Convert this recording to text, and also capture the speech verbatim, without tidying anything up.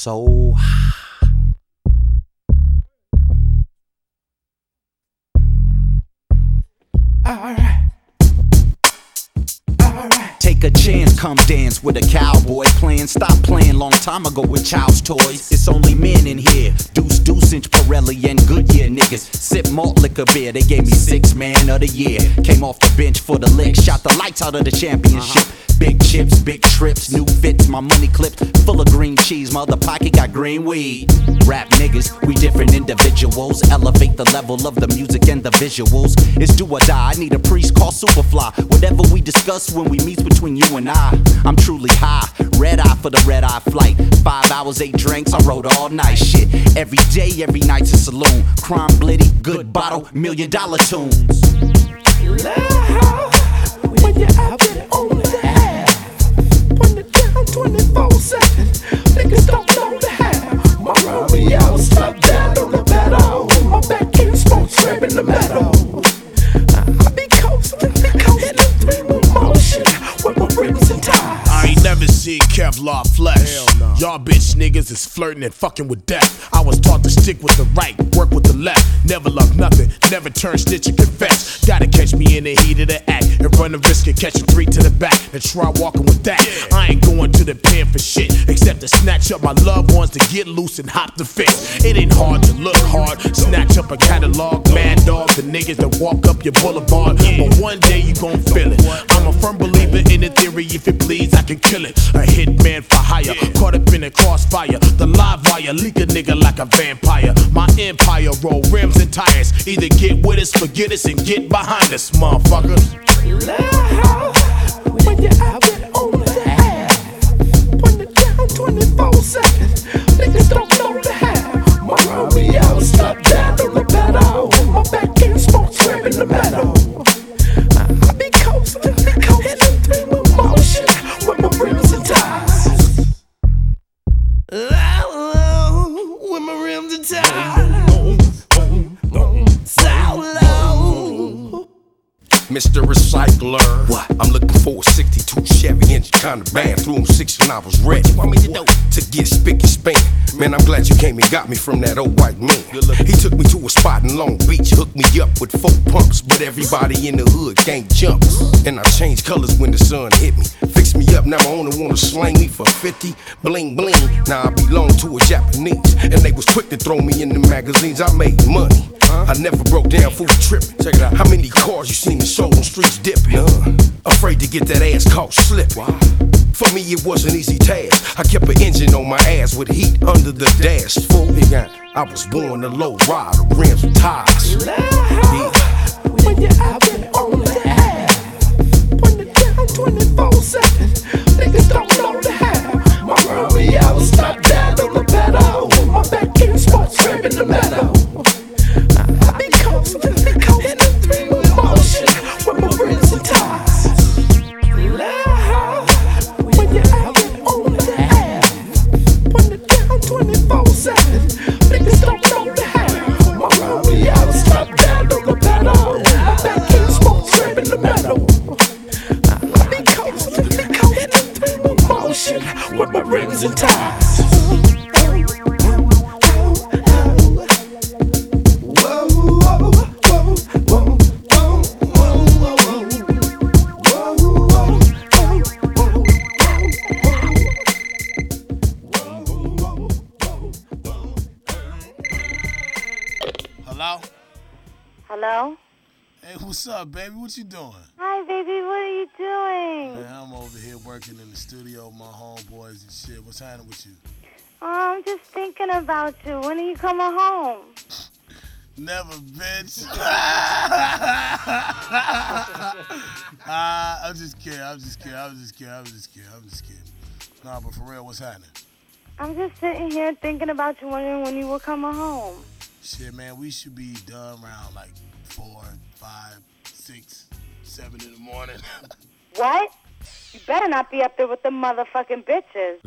so high. Alright. Alright. Take a chance, come dance with a cowboy playing. Stop playing long time ago with child's toys. It's only men in here. Deuce, Deuce, inch Pirelli and Goodyear niggas. Sip malt liquor beer. They gave me six man of the year. Came off the bench for the lick. Shot the lights out of the championship. Uh-huh. Big chips, big trips, new fits, my money clipped full of green cheese, my other pocket got green weed. Rap niggas, we different individuals. Elevate the level of the music and the visuals. It's do or die, I need a priest called Superfly. Whatever we discuss when we meet between you and I, I'm truly high. Red eye for the red eye flight. Five hours, eight drinks, I wrote all night. Shit, every day, every night's a saloon. Crime blitty, good bottle, million dollar tunes. When you're out there on the half, putting it down twenty-four seven. Niggas don't know the half. My Romeo stuck down on the battle. My back in smoke scraping the metal. I be coasting, be coasting through motion with my rims and ties. I ain't never seen Kevlar flesh. No. Y'all bitch niggas is flirting and fucking with death. I was taught to stick with the right, work with the left. Never love nothing, never turn stitch and confess. Gotta catch me in the heat of the act and run the risk of catching three to the back and try walking with that. Yeah. I ain't going to the pen for shit except to snatch up my loved ones to get loose and hop the fence. It ain't hard to look hard, snatch up a catalog. Mad dog, the niggas that walk up your boulevard. Yeah. But one day you gon' feel it. I'm a firm believer in the theory, if it bleeds I can kill it. A hitman for hire, yeah. Caught up in a crossfire. The live wire leak a nigga like a vampire. My empire roll rims and tires. Either get with us, forget us, and get behind us, motherfuckers. When you're out there on the half, putting it down twenty-four seven. Niggas don't know the half. My Romeo stuck down on the battle. My back in smoke scraping the metal. I be coasting, be coasting through motion with my rims and ties. Oh, with my rims and ties. So low. Mister Recycler, what? I'm looking for a sixty-two Chevy engine, kind of bad. Threw him six when I was ready. Want me to do to get spick and span. Man, I'm glad you came and got me from that old white man. He took me to a spot in Long Beach, hooked me up with four pumps, but everybody in the hood can't jump. And I changed colors when the sun hit me. Fixed me up, now my owner wanna slang me for fifty. Bling bling. Now I belong to a Japanese, and they was quick to throw me in the magazines. I made money. I never broke down, fool tripping. Check it out. How many cars you seen me sold on streets dipping? Uh, afraid to get that ass caught slipping. Wow. For me, it was an easy task. I kept an engine on my ass with heat under the dash. Full again. I was born a low rider, rims with tires. Yeah. When you're out there on the half, putting it down twenty-four seven. Niggas don't know the half. My Romeo stuck down on the pedal. My back in smoke scraping the metal. I be coasting, be coasting through motion with my rims and ties. When you're out there on the half, putting it down twenty-four seven. Niggas don't know the half. My Romeo stuck down on the pedal. My back in smoke scraping the metal. I be coasting, be coasting through motion with my rims and ties. Hello? Hello? Hey, what's up, baby? What you doing? Hi, baby. What are you doing? Man, I'm over here working in the studio with my homeboys and shit. What's happening with you? Oh, I'm just thinking about you. When are you coming home? Never, bitch. uh, I'm just kidding. I'm just kidding. I'm just kidding. I'm just kidding. I'm just kidding. Nah, but for real, what's happening? I'm just sitting here thinking about you, wondering when you were coming home. Shit, man, we should be done around like four, five, six, seven in the morning. What? You better not be up there with the motherfucking bitches.